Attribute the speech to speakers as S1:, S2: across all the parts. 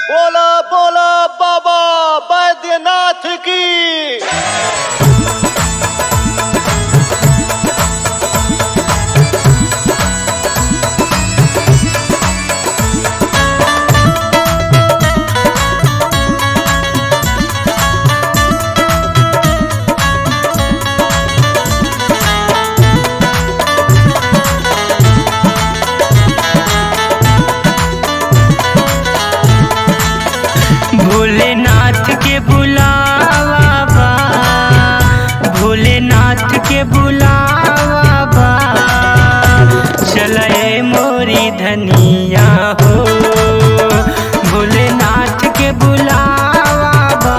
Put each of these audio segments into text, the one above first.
S1: बोला बोला बाबा बैद्यनाथ की।
S2: भोलेनाथ के बुलावा बा, भोलेनाथ के बुलावा बा, चले मोरी धनिया हो। भोलेनाथ के बुलावा बा,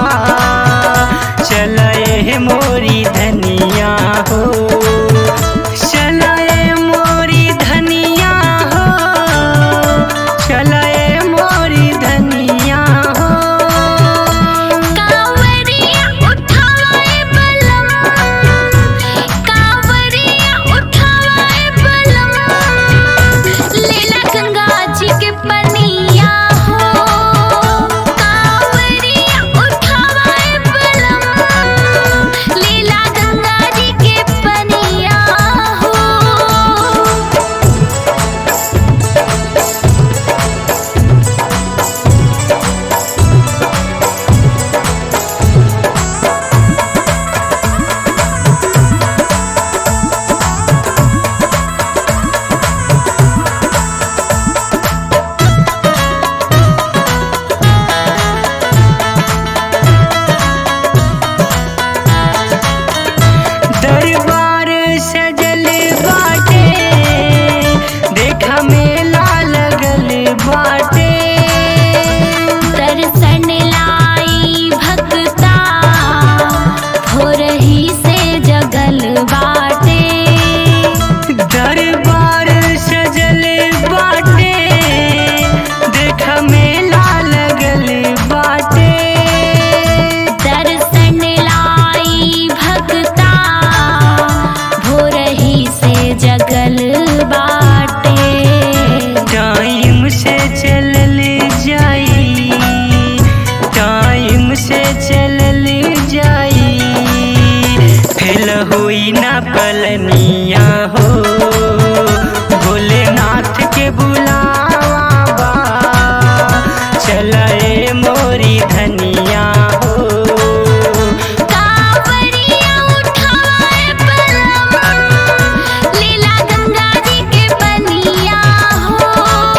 S2: चले मोरी धनिया हो। चले मोरी धनिया हो, चले मोरी धनिया हो। दरबार सजल बाटे, देखा मेला लगल बाटे।
S3: दर्शन लाई भक्ता भोरही से जगल बाटे।
S2: दरबार सजल बाटे, देखा मेला लगल बाटे।
S3: दर्शन लाई भक्ता भोरही से जगल बाटे।
S2: टाइम से चलल जाई, टाइम से चलल जाई, फेल होई ना पलनिया हो। भोलेनाथ के बुलावा बा, चले मोरी धनिया हो।
S3: कांवरिया उठाए बलवा, लीला गंगा जी के बनिया हो।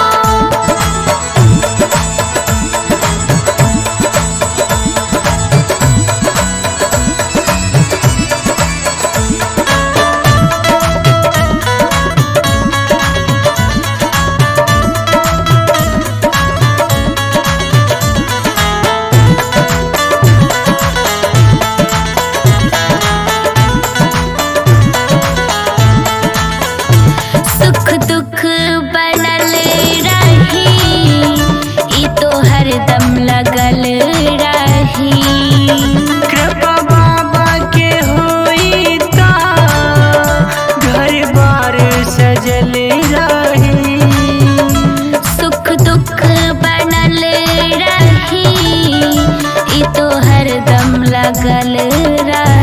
S3: सुख दुख बनल रही, ई तो हरदम लगल रही।
S2: कृपा बाबा के होई ता, घर बार सजल रही।
S3: सुख दुख बनल रही, ई तो हरदम लगल रही।